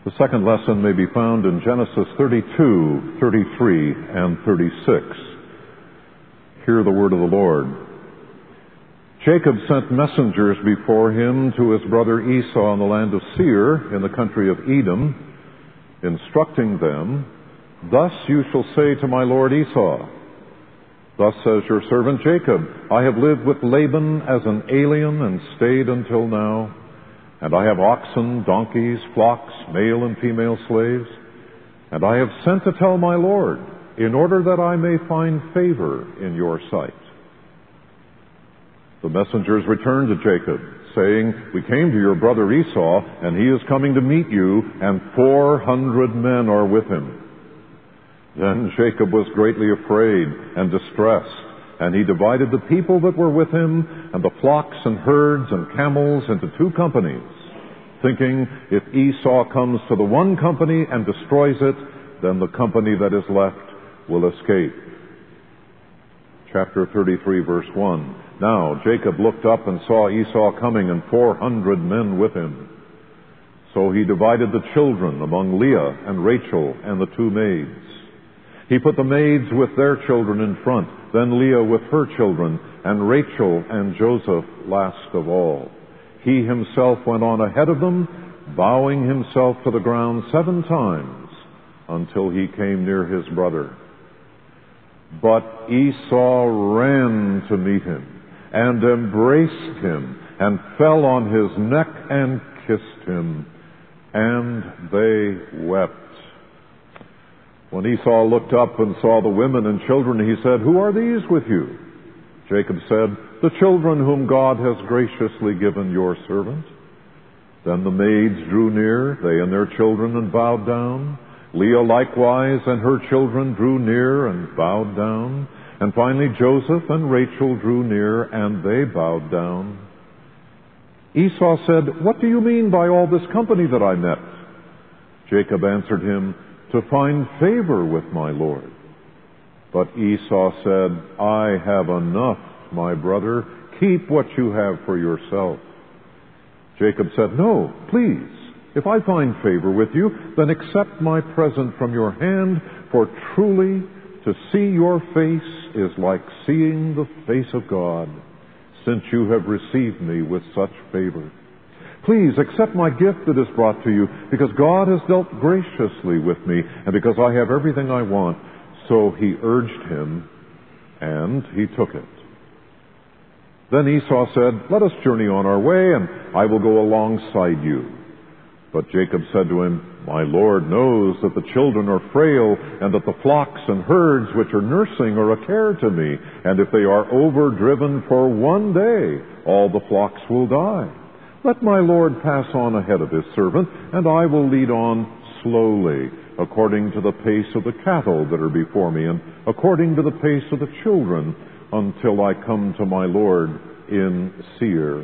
The second lesson may be found in Genesis 32, 33, and 36. Hear the word of the Lord. Jacob sent messengers before him to his brother Esau in the land of Seir, in the country of Edom, instructing them, "Thus you shall say to my lord Esau, Thus says your servant Jacob, I have lived with Laban as an alien and stayed until now, and I have oxen, donkeys, flocks, male and female slaves, and I have sent to tell my lord, in order that I may find favor in your sight." The messengers returned to Jacob, saying, "We came to your brother Esau, and he is coming to meet you, and 400 men are with him." Then Jacob was greatly afraid and distressed, and he divided the people that were with him and the flocks and herds and camels into two companies, thinking, if Esau comes to the one company and destroys it, then the company that is left will escape. Chapter 33, verse 1. Now Jacob looked up and saw Esau coming, and 400 men with him. So he divided the children among Leah and Rachel and the two maids. He put the maids with their children in front, then Leah with her children, and Rachel and Joseph last of all. He himself went on ahead of them, bowing himself to the ground 7 times until he came near his brother. But Esau ran to meet him and embraced him and fell on his neck and kissed him, and they wept. When Esau looked up and saw the women and children, he said, "Who are these with you?" Jacob said, "The children whom God has graciously given your servant." Then the maids drew near, they and their children, and bowed down. Leah likewise and her children drew near and bowed down. And finally Joseph and Rachel drew near, and they bowed down. Esau said, "What do you mean by all this company that I met?" Jacob answered him, "To find favor with my lord." But Esau said, "I have enough, my brother. Keep what you have for yourself." Jacob said, "No, please. If I find favor with you, then accept my present from your hand, for truly to see your face is like seeing the face of God, since you have received me with such favor. Please accept my gift that is brought to you, because God has dealt graciously with me, and because I have everything I want." So he urged him, and he took it. Then Esau said, "Let us journey on our way, and I will go alongside you." But Jacob said to him, "My Lord knows that the children are frail, and that the flocks and herds which are nursing are a care to me, and if they are overdriven for one day, all the flocks will die. Let my Lord pass on ahead of his servant, and I will lead on slowly, according to the pace of the cattle that are before me, and according to the pace of the children, until I come to my Lord in Seir."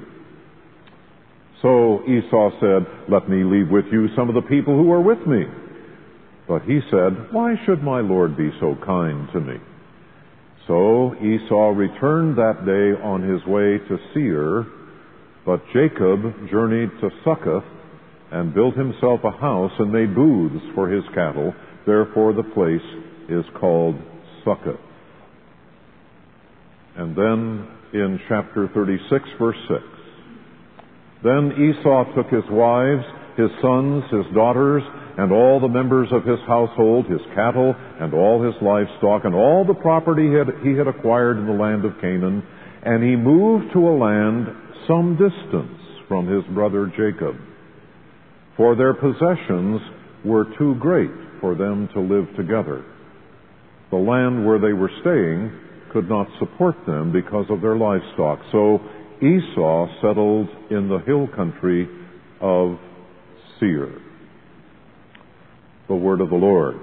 So Esau said, "Let me leave with you some of the people who are with me." But he said, "Why should my Lord be so kind to me?" So Esau returned that day on his way to Seir, but Jacob journeyed to Succoth and built himself a house and made booths for his cattle. Therefore the place is called Succoth. And then in chapter 36, verse 6, "Then Esau took his wives, his sons, his daughters, and all the members of his household, his cattle, and all his livestock, and all the property he had acquired in the land of Canaan, and he moved to a land some distance from his brother Jacob. For their possessions were too great for them to live together. The land where they were staying could not support them because of their livestock. So Esau settled in the hill country of Seir." The word of the Lord.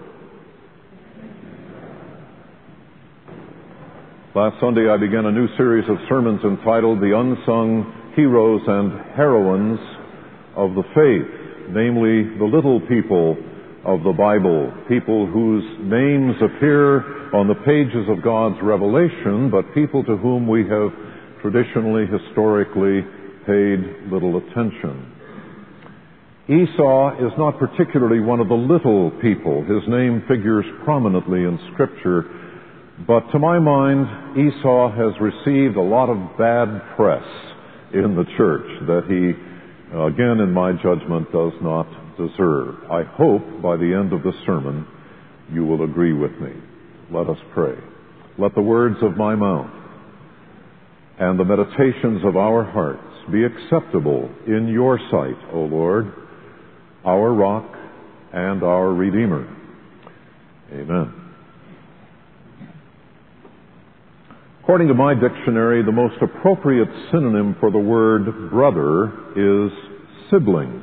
Last Sunday I began a new series of sermons entitled "The Unsung Heroes and Heroines of the Faith," namely the little people of the Bible, people whose names appear on the pages of God's revelation, but people to whom we have traditionally, historically, paid little attention. Esau is not particularly one of the little people. His name figures prominently in Scripture, but to my mind, Esau has received a lot of bad press in the church that he, again in my judgment, does not deserve. I hope by the end of the sermon you will agree with me. Let us pray. Let the words of my mouth and the meditations of our hearts be acceptable in your sight, O Lord, our rock and our Redeemer. Amen. According to my dictionary, the most appropriate synonym for the word brother is sibling.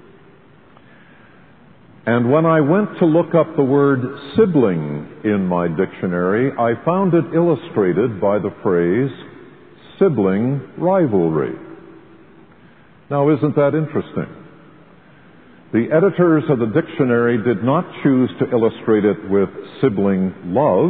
And when I went to look up the word sibling in my dictionary, I found it illustrated by the phrase sibling rivalry. Now, isn't that interesting? The editors of the dictionary did not choose to illustrate it with sibling love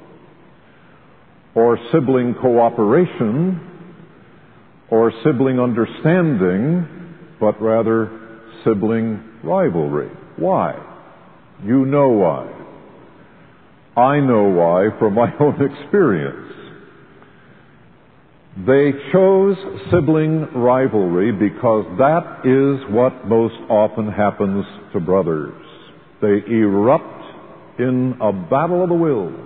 or sibling cooperation or sibling understanding, but rather sibling rivalry. Why? You know why. I know why from my own experience. They chose sibling rivalry because that is what most often happens to brothers. They erupt in a battle of the wills.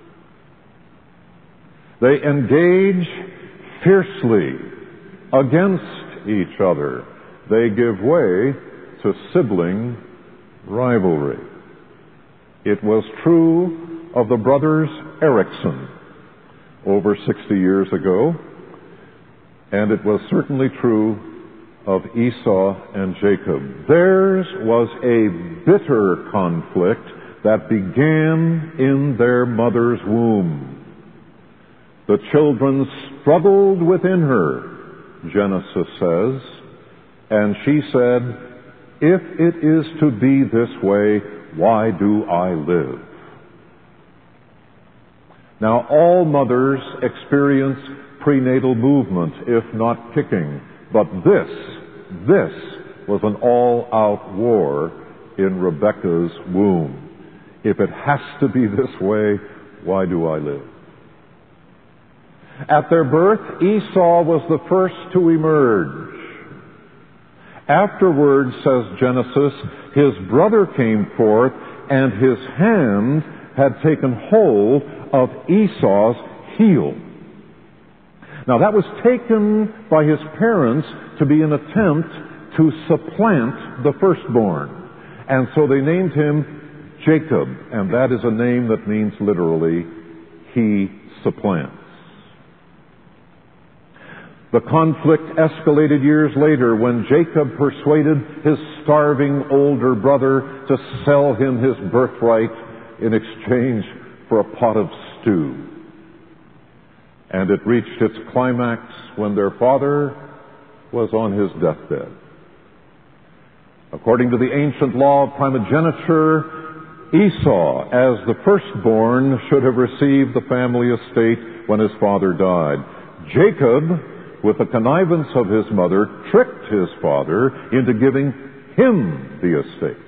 They engage fiercely against each other. They give way to sibling rivalry. It was true of the brothers Erickson over 60 years ago, and it was certainly true of Esau and Jacob. Theirs was a bitter conflict that began in their mother's womb. The children struggled within her, Genesis says, and she said, "If it is to be this way, why do I live?" Now, all mothers experience prenatal movement, if not kicking, but this was an all-out war in Rebekah's womb. If it has to be this way, why do I live? At their birth, Esau was the first to emerge. Afterwards, says Genesis, his brother came forth, and his hand had taken hold of Esau's heel. Now, that was taken by his parents to be an attempt to supplant the firstborn. And so they named him Jacob, and that is a name that means literally, he supplants. The conflict escalated years later when Jacob persuaded his starving older brother to sell him his birthright in exchange for a pot of stew. And it reached its climax when their father was on his deathbed. According to the ancient law of primogeniture, Esau, as the firstborn, should have received the family estate when his father died. Jacob, with the connivance of his mother, tricked his father into giving him the estate.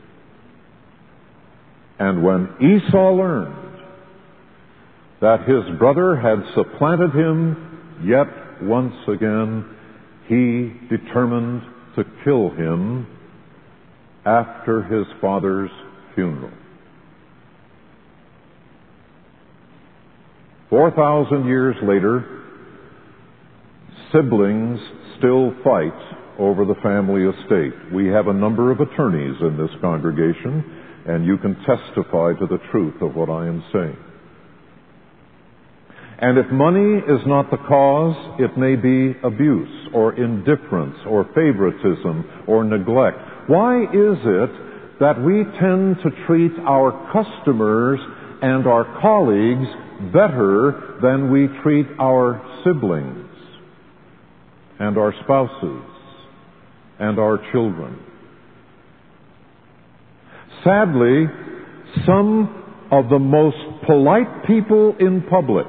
And when Esau learned that his brother had supplanted him, yet once again he determined to kill him after his father's funeral. 4,000 years later, siblings still fight over the family estate. We have a number of attorneys in this congregation, and you can testify to the truth of what I am saying. And if money is not the cause, it may be abuse or indifference or favoritism or neglect. Why is it that we tend to treat our customers and our colleagues better than we treat our siblings and our spouses and our children? Sadly, some of the most polite people in public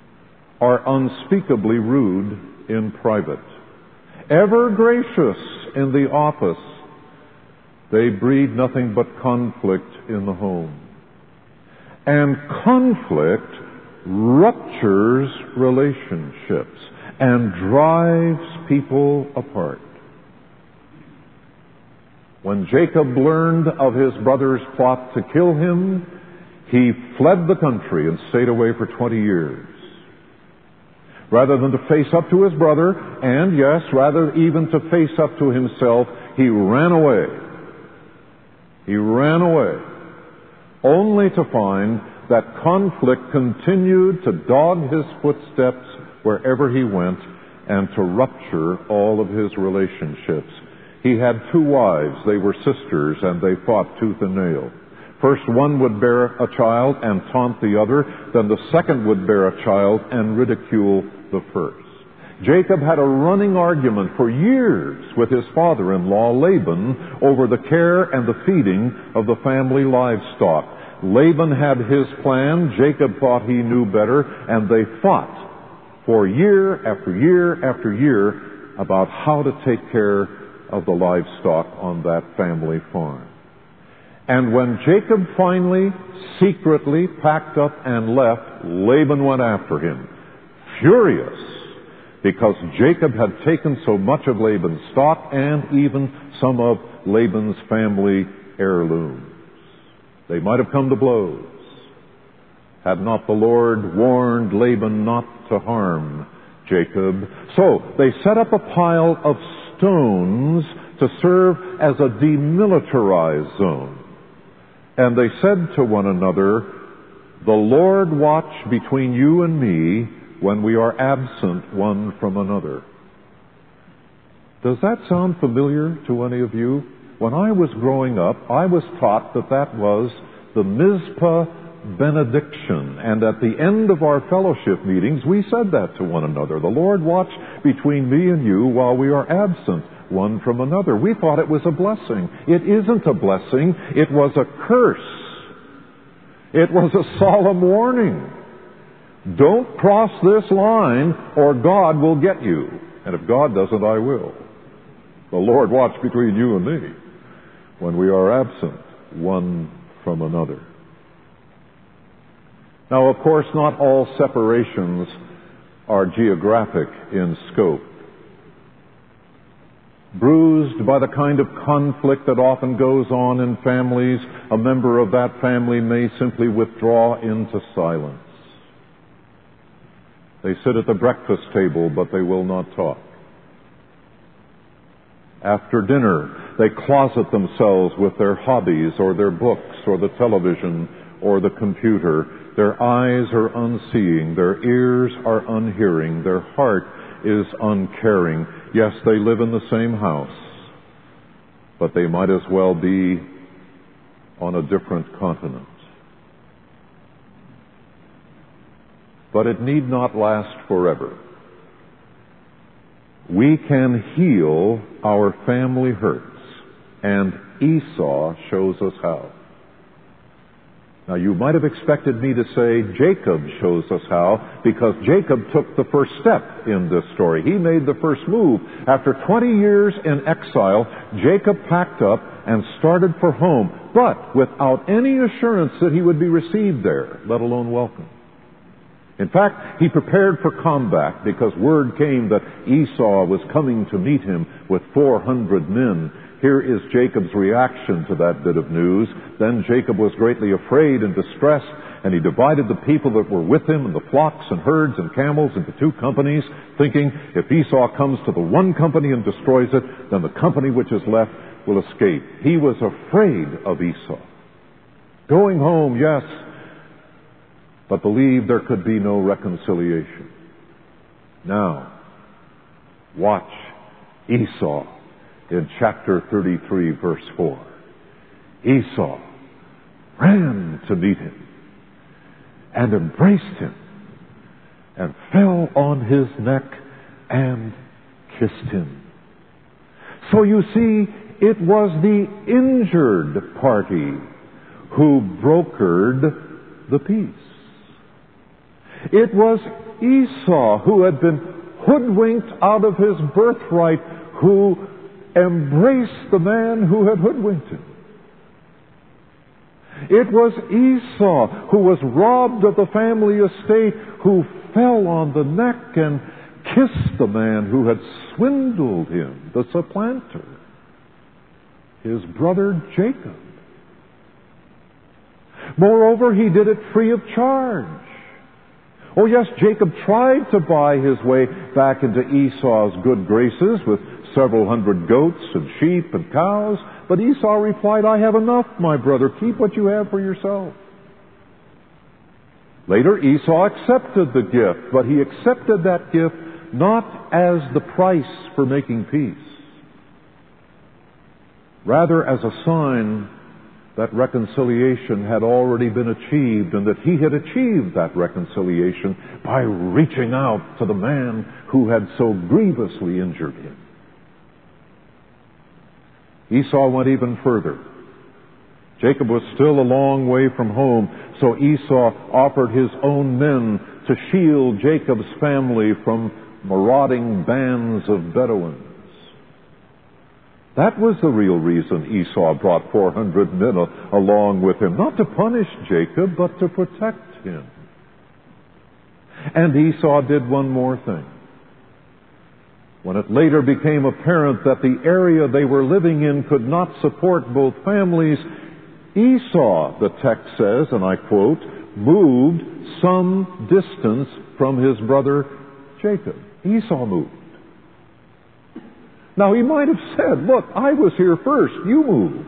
are unspeakably rude in private. Ever gracious in the office. They breed nothing but conflict in the home. And conflict ruptures relationships and drives people apart. When Jacob learned of his brother's plot to kill him, he fled the country and stayed away for 20 years. Rather than to face up to his brother, and yes, rather even to face up to himself, he ran away. He ran away, only to find that conflict continued to dog his footsteps wherever he went and to rupture all of his relationships. He had 2 wives. They were sisters, and they fought tooth and nail. First one would bear a child and taunt the other. Then the second would bear a child and ridicule the first. Jacob had a running argument for years with his father-in-law Laban over the care and the feeding of the family livestock. Laban had his plan. Jacob thought he knew better, and they fought for year after year after year about how to take care of the livestock on that family farm. And when Jacob finally, secretly packed up and left, Laban went after him, furious, because Jacob had taken so much of Laban's stock and even some of Laban's family heirlooms. They might have come to blows had not the Lord warned Laban not to harm Jacob. So they set up a pile of stones to serve as a demilitarized zone. And they said to one another, "The Lord watch between you and me when we are absent one from another." Does that sound familiar to any of you? When I was growing up, I was taught that that was the Mizpah benediction. And at the end of our fellowship meetings, we said that to one another. "The Lord watch between me and you while we are absent one from another." We thought it was a blessing. It isn't a blessing. It was a curse. It was a solemn warning. Don't cross this line or God will get you. And if God doesn't, I will. The Lord watch between you and me when we are absent one from another. Now, of course, not all separations are geographic in scope. Bruised by the kind of conflict that often goes on in families, a member of that family may simply withdraw into silence. They sit at the breakfast table, but they will not talk. After dinner, they closet themselves with their hobbies or their books or the television or the computer. Their eyes are unseeing, their ears are unhearing, their heart is uncaring. Yes, they live in the same house, but they might as well be on a different continent. But it need not last forever. We can heal our family hurts, and Esau shows us how. Now, you might have expected me to say Jacob shows us how, because Jacob took the first step in this story. He made the first move. After 20 years in exile, Jacob packed up and started for home, but without any assurance that he would be received there, let alone welcomed. In fact, he prepared for combat because word came that Esau was coming to meet him with 400 men. Here is Jacob's reaction to that bit of news. Then Jacob was greatly afraid and distressed, and he divided the people that were with him and the flocks and herds and camels into 2 companies, thinking if Esau comes to the one company and destroys it, then the company which is left will escape. He was afraid of Esau. Going home, yes, but believed there could be no reconciliation. Now, watch Esau in chapter 33, verse 4. Esau ran to meet him and embraced him and fell on his neck and kissed him. So you see, it was the injured party who brokered the peace. It was Esau who had been hoodwinked out of his birthright, who embraced the man who had hoodwinked him. It was Esau, who was robbed of the family estate, who fell on the neck and kissed the man who had swindled him, the supplanter, his brother Jacob. Moreover, he did it free of charge. Oh yes, Jacob tried to buy his way back into Esau's good graces with several hundred goats and sheep and cows, but Esau replied, "I have enough, my brother. Keep what you have for yourself." Later, Esau accepted the gift, but he accepted that gift not as the price for making peace, rather as a sign that reconciliation had already been achieved, and that he had achieved that reconciliation by reaching out to the man who had so grievously injured him. Esau went even further. Jacob was still a long way from home, so Esau offered his own men to shield Jacob's family from marauding bands of Bedouins. That was the real reason Esau brought 400 men along with him, not to punish Jacob, but to protect him. And Esau did one more thing. When it later became apparent that the area they were living in could not support both families, Esau, the text says, and I quote, moved some distance from his brother Jacob. Esau moved. Now, he might have said, "Look, I was here first, you move."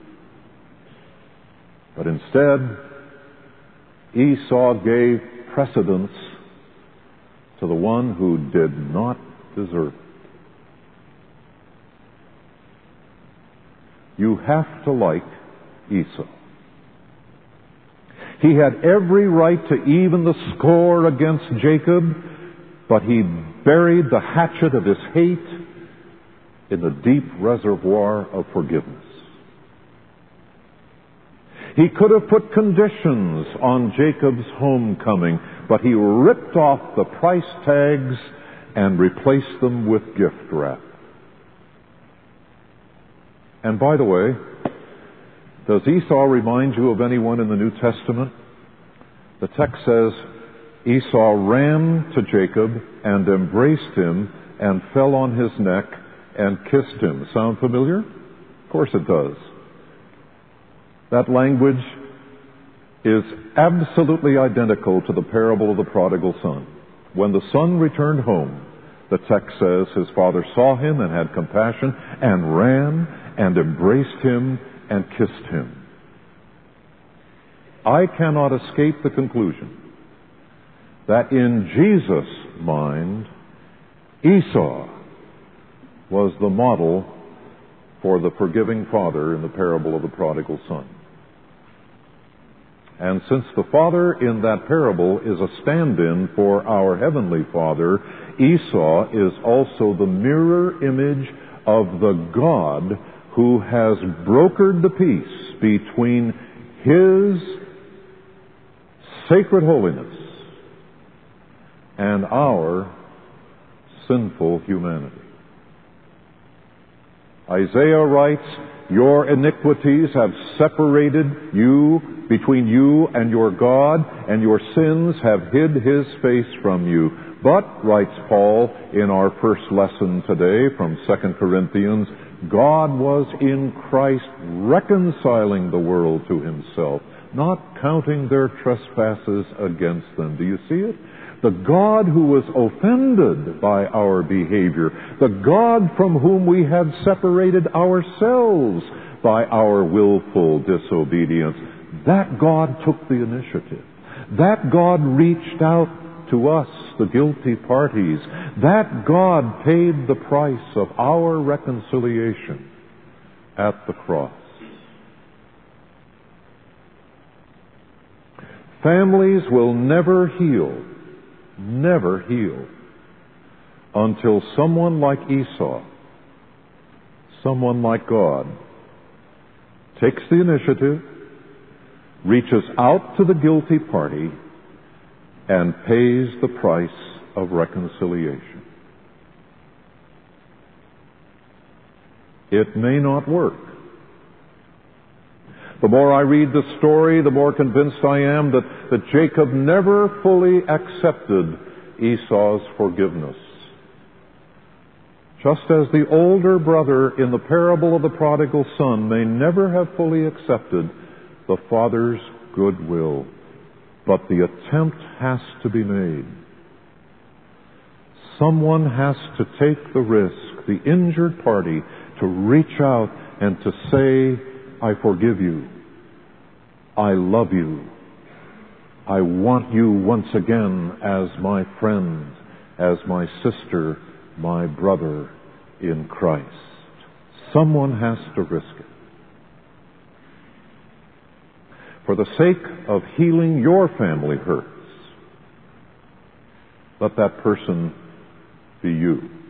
But instead, Esau gave precedence to the one who did not deserve it. You have to like Esau. He had every right to even the score against Jacob, but he buried the hatchet of his hate in the deep reservoir of forgiveness. He could have put conditions on Jacob's homecoming, but he ripped off the price tags and replaced them with gift wrap. And by the way, does Esau remind you of anyone in the New Testament? The text says, Esau ran to Jacob and embraced him and fell on his neck and kissed him. Sound familiar? Of course it does. That language is absolutely identical to the parable of the prodigal son. When the son returned home, the text says his father saw him and had compassion and ran and embraced him and kissed him. I cannot escape the conclusion that in Jesus' mind, Esau was the model for the forgiving father in the parable of the prodigal son. And since the father in that parable is a stand-in for our heavenly Father, Esau is also the mirror image of the God who has brokered the peace between His sacred holiness and our sinful humanity. Isaiah writes, "Your iniquities have separated you, between you and your God, and your sins have hid His face from you. But," writes Paul in our first lesson today from 2 Corinthians, "God was in Christ reconciling the world to Himself, not counting their trespasses against them." Do you see it? The God who was offended by our behavior, the God from whom we had separated ourselves by our willful disobedience, that God took the initiative. That God reached out to us, the guilty parties. That God paid the price of our reconciliation at the cross. Families will never heal until someone like Esau, someone like God, takes the initiative, reaches out to the guilty party, and pays the price of reconciliation. it may not work. The more I read the story, the more convinced I am that Jacob never fully accepted Esau's forgiveness. Just as the older brother in the parable of the prodigal son may never have fully accepted the father's goodwill, but the attempt has to be made. Someone has to take the risk, the injured party, to reach out and to say, I forgive you. I love you. I want you once again as my friend, as my sister, my brother in Christ. Someone has to risk it. For the sake of healing your family hurts, let that person be you.